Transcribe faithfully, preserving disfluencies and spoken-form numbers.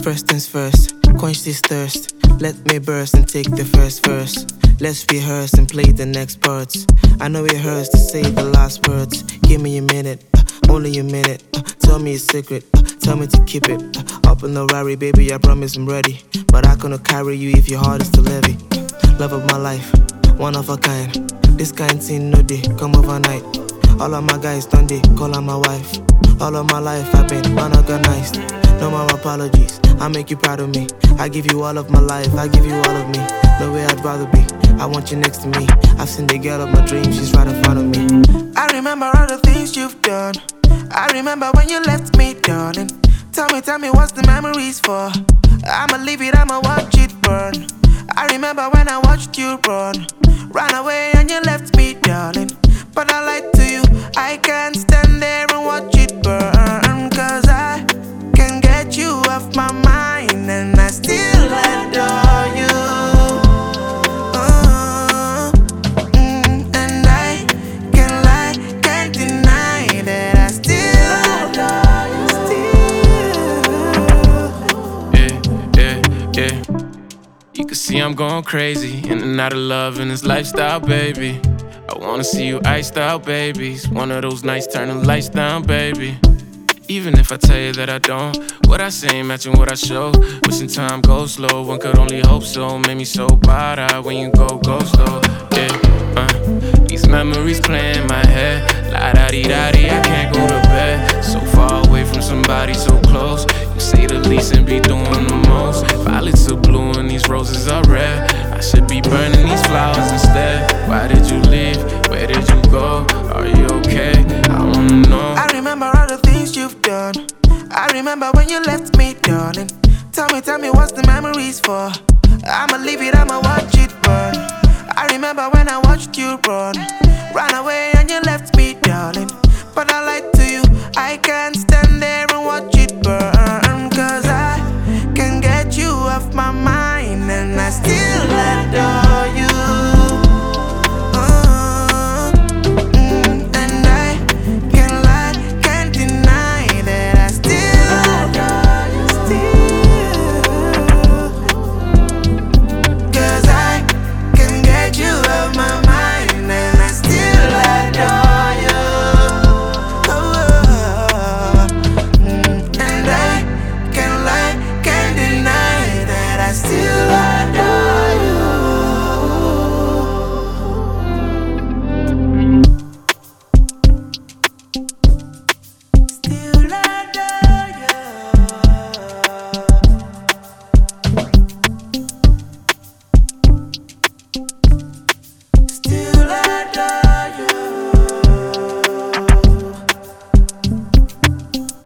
First things first, quench this thirst. Let me burst and take the first verse. Let's rehearse and play the next parts. I know it hurts to say the last words. Give me a minute, uh, only a minute. uh, Tell me a secret, uh, tell me to keep it. uh, Up in the Rari, baby, I promise I'm ready. But I couldn't carry you if your heart is too heavy. Love of my life, one of a kind. This kind thing no day, come overnight. All of my guys done they call her my wife. All of my life I've been unorganized. No more apologies, I make you proud of me. I give you all of my life, I give you all of me. No way I'd rather be, I want you next to me. I've seen the girl of my dreams, she's right in front of me. I remember all the things you've done. I remember when you left me, darling. Tell me, tell me what's the memories for? I'ma leave it, I'ma watch it burn. I remember when I watched you run. Ran away and you left me, darling. But I lied to you, I can't stand there and watch it burn. Cause I can get you off my mind and I still adore you. Uh, mm, and I can't lie, can't deny that I still adore you. Still. Yeah, yeah, yeah. You can see I'm going crazy, in and out of love in this lifestyle, baby. I wanna see you iced out, baby. It's one of those nights, turn the lights down, baby. Even if I tell you that I don't, what I say ain't matching what I show. Wishing time goes slow, one could only hope so. Made me so bad when you go, go slow. Yeah, uh, these memories play in my head. La-da-dee-da-dee, I can't go to bed. So far away from somebody so close. You say the least and be doing the most. Violets are blue and these roses are red. I should be burning these flowers